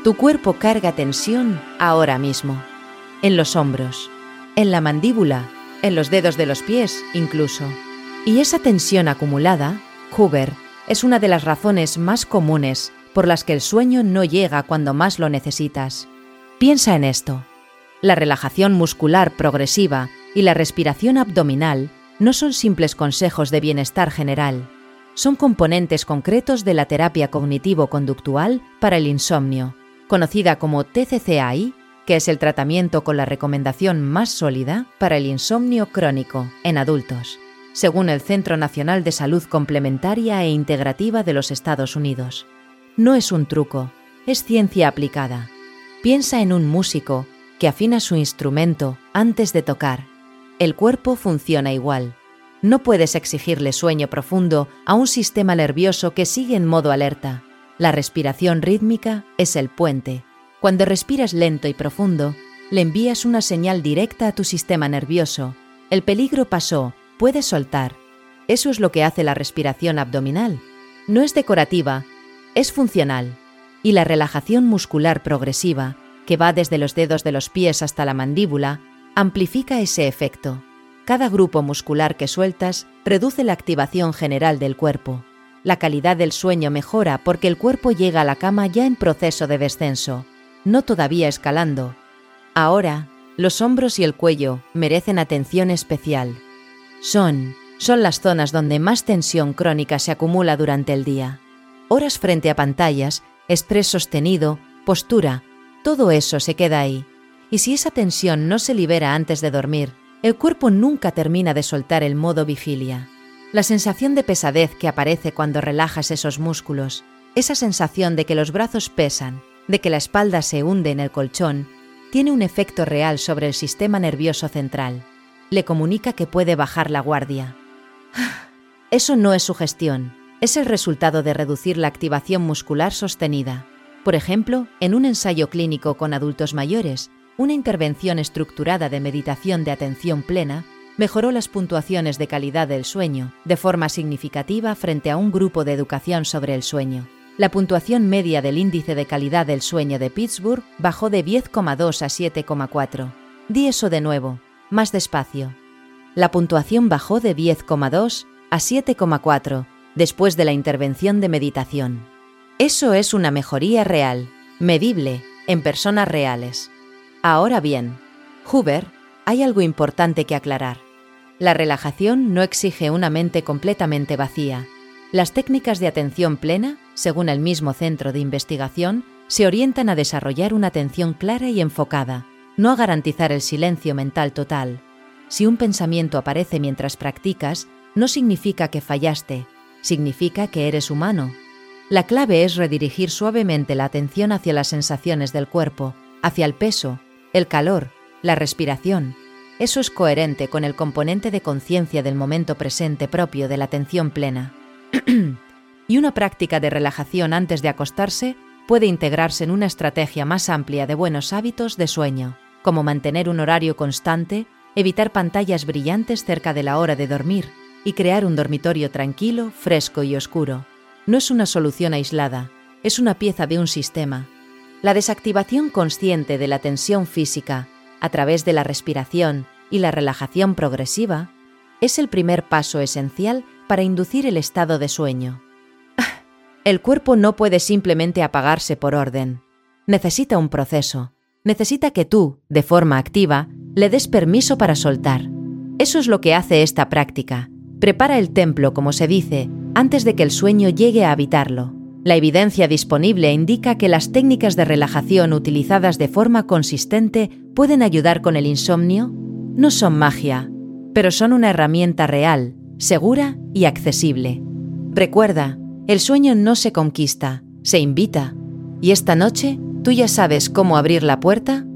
Tu cuerpo carga tensión ahora mismo. En los hombros, en la mandíbula, en los dedos de los pies incluso. Y esa tensión acumulada, Huber, es una de las razones más comunes por las que el sueño no llega cuando más lo necesitas. Piensa en esto. La relajación muscular progresiva y la respiración abdominal no son simples consejos de bienestar general. Son componentes concretos de la terapia cognitivo-conductual para el insomnio, conocida como TCCAI, que es el tratamiento con la recomendación más sólida para el insomnio crónico en adultos, según el Centro Nacional de Salud Complementaria e Integrativa de los Estados Unidos. No es un truco, es ciencia aplicada. Piensa en un músico que afina su instrumento antes de tocar. El cuerpo funciona igual. No puedes exigirle sueño profundo a un sistema nervioso que sigue en modo alerta. La respiración rítmica es el puente. Cuando respiras lento y profundo, le envías una señal directa a tu sistema nervioso. El peligro pasó, puedes soltar. Eso es lo que hace la respiración abdominal. No es decorativa, es funcional. Y la relajación muscular progresiva, que va desde los dedos de los pies hasta la mandíbula, amplifica ese efecto. Cada grupo muscular que sueltas reduce la activación general del cuerpo. La calidad del sueño mejora porque el cuerpo llega a la cama ya en proceso de descenso, no todavía escalando. Ahora, los hombros y el cuello merecen atención especial. Son las zonas donde más tensión crónica se acumula durante el día. Horas frente a pantallas, estrés sostenido, postura, todo eso se queda ahí. Y si esa tensión no se libera antes de dormir, el cuerpo nunca termina de soltar el modo vigilia. La sensación de pesadez que aparece cuando relajas esos músculos, esa sensación de que los brazos pesan, de que la espalda se hunde en el colchón, tiene un efecto real sobre el sistema nervioso central. Le comunica que puede bajar la guardia. Eso no es sugestión, es el resultado de reducir la activación muscular sostenida. Por ejemplo, en un ensayo clínico con adultos mayores, una intervención estructurada de meditación de atención plena mejoró las puntuaciones de calidad del sueño de forma significativa frente a un grupo de educación sobre el sueño. La puntuación media del índice de calidad del sueño de Pittsburgh bajó de 10,2 a 7,4. Di eso de nuevo, más despacio. La puntuación bajó de 10,2 a 7,4 después de la intervención de meditación. Eso es una mejoría real, medible, en personas reales. Ahora bien, Huber, hay algo importante que aclarar. La relajación no exige una mente completamente vacía. Las técnicas de atención plena, según el mismo centro de investigación, se orientan a desarrollar una atención clara y enfocada, no a garantizar el silencio mental total. Si un pensamiento aparece mientras practicas, no significa que fallaste, significa que eres humano. La clave es redirigir suavemente la atención hacia las sensaciones del cuerpo, hacia el peso, el calor, la respiración. Eso es coherente con el componente de conciencia del momento presente propio de la atención plena. Y una práctica de relajación antes de acostarse puede integrarse en una estrategia más amplia de buenos hábitos de sueño, como mantener un horario constante, evitar pantallas brillantes cerca de la hora de dormir y crear un dormitorio tranquilo, fresco y oscuro. No es una solución aislada, es una pieza de un sistema. La desactivación consciente de la tensión física a través de la respiración y la relajación progresiva es el primer paso esencial para inducir el estado de sueño. El cuerpo no puede simplemente apagarse por orden. Necesita un proceso. Necesita que tú, de forma activa, le des permiso para soltar. Eso es lo que hace esta práctica. Prepara el templo, como se dice, antes de que el sueño llegue a habitarlo. La evidencia disponible indica que las técnicas de relajación utilizadas de forma consistente pueden ayudar con el insomnio. No son magia, pero son una herramienta real, segura y accesible. Recuerda, el sueño no se conquista, se invita. Y esta noche, ¿tú ya sabes cómo abrir la puerta?